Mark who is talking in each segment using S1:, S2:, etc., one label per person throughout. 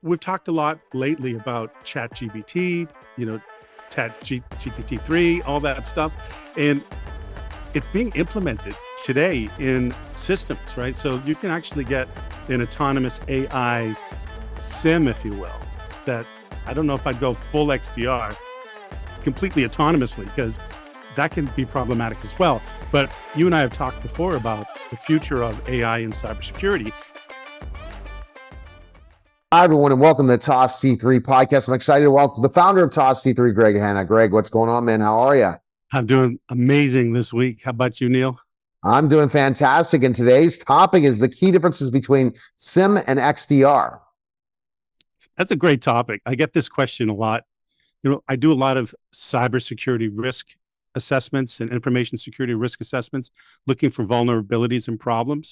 S1: we've talked a lot lately about ChatGPT, you know, ChatGPT 3, all that stuff. And it's being implemented today in systems, right? So you can actually get an autonomous AI sim, if you will, that I don't know if I'd go full XDR completely autonomously, because that can be problematic as well. But you and I have talked before about the future of AI in cybersecurity.
S2: Hi, everyone, and welcome to the Toss C3 podcast. I'm excited to welcome the founder of Toss C3, Greg Hanna. Greg, what's going on, man? How are you?
S1: I'm doing amazing this week. How about you, Neil?
S2: I'm doing fantastic. And today's topic is the key differences between SIM and XDR.
S1: That's a great topic. I get this question a lot. I do a lot of cybersecurity risk assessments and information security risk assessments, looking for vulnerabilities and problems.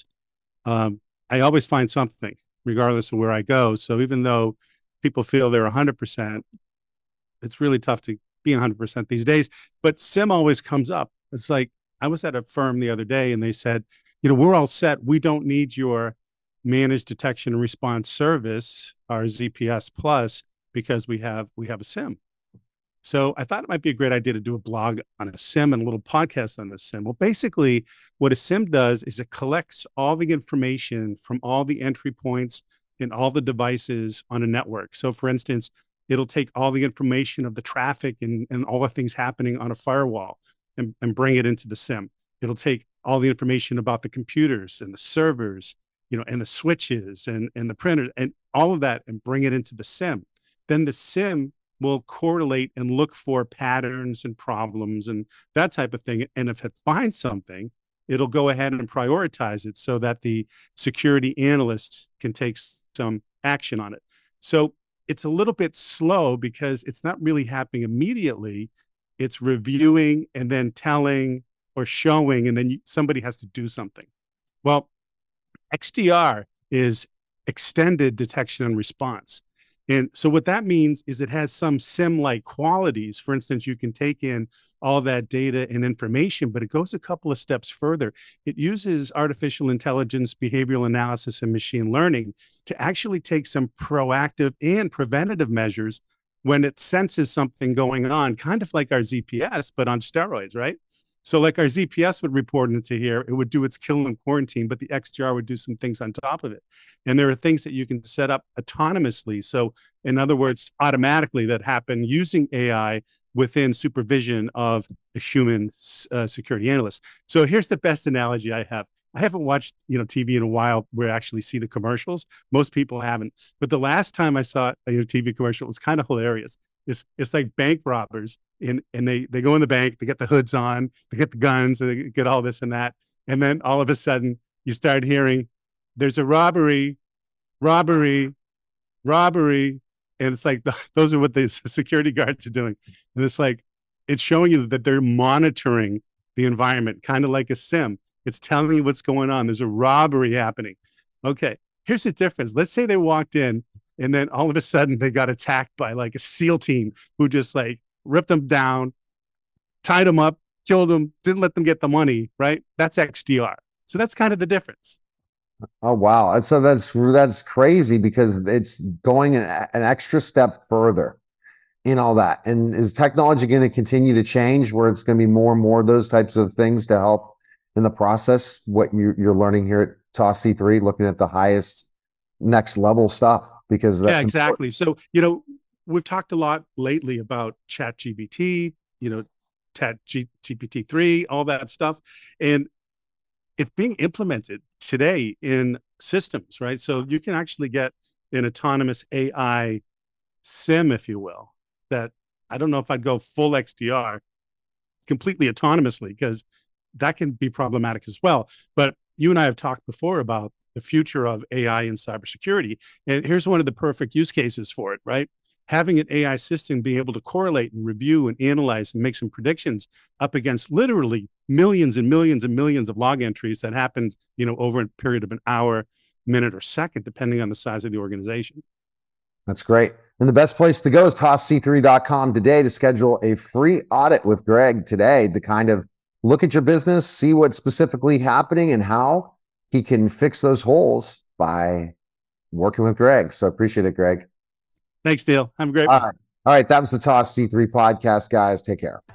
S1: I always find something, regardless of where I go. So even though people feel they're 100%, it's really tough to be 100% these days. But SIM always comes up. It's like, I was at a firm the other day and they said, we're all set. We don't need your managed detection and response service, our ZPS Plus, because we have a SIM. So I thought it might be a great idea to do a blog on a SIM and a little podcast on the SIM. Well, basically, what a SIM does is it collects all the information from all the entry points and all the devices on a network. So, for instance, it'll take all the information of the traffic and all the things happening on a firewall and bring it into the SIM. It'll take all the information about the computers and the servers, and the switches and the printer and all of that and bring it into the SIM. Then the SIM will correlate and look for patterns and problems and that type of thing. And if it finds something, it'll go ahead and prioritize it so that the security analysts can take some action on it. So it's a little bit slow because it's not really happening immediately. It's reviewing and then telling or showing, and then somebody has to do something. Well, XDR is extended detection and response. And so what that means is it has some SIM-like qualities. For instance, you can take in all that data and information, but it goes a couple of steps further. It uses artificial intelligence, behavioral analysis, and machine learning to actually take some proactive and preventative measures when it senses something going on, kind of like our ZPS, but on steroids, right? So like our ZPS would report into here, it would do its kill and quarantine, but the XDR would do some things on top of it. And there are things that you can set up autonomously. So in other words, automatically, that happen using AI within supervision of a human security analyst. So here's the best analogy I have. I haven't watched TV in a while where I actually see the commercials. Most people haven't. But the last time I saw a TV commercial, it was kind of hilarious. It's like bank robbers, and they go in the bank, they get the hoods on, they get the guns, they get all this and that. And then all of a sudden you start hearing there's a robbery. And it's like, those are what the security guards are doing. And it's like, it's showing you that they're monitoring the environment, kind of like a SIM. It's telling you what's going on. There's a robbery happening. Okay, here's the difference. Let's say they walked in and then all of a sudden they got attacked by like a SEAL team who just like ripped them down, tied them up, killed them, didn't let them get the money, right? That's XDR. So that's kind of the difference.
S2: Oh, wow. So that's crazy because it's going an extra step further in all that. And is technology going to continue to change where it's going to be more and more of those types of things to help in the process, what you're learning here at Toss C3, looking at the highest next level stuff? Because that's
S1: exactly. Important. So, we've talked a lot lately about ChatGPT, ChatGPT 3, all that stuff. And it's being implemented today in systems, right? So you can actually get an autonomous AI sim, if you will, that I don't know if I'd go full XDR completely autonomously, because that can be problematic as well. But you and I have talked before about the future of AI in cybersecurity. And here's one of the perfect use cases for it, right? Having an AI system be able to correlate and review and analyze and make some predictions up against literally millions and millions and millions of log entries that happened, over a period of an hour, minute, or second, depending on the size of the organization.
S2: That's great. And the best place to go is tossc3.com today to schedule a free audit with Greg today to kind of look at your business, see what's specifically happening and how he can fix those holes by working with Greg. So I appreciate it, Greg.
S1: Thanks, Dale. Have a great
S2: All
S1: one.
S2: right. All right. That was the Toss C3 podcast, guys. Take care.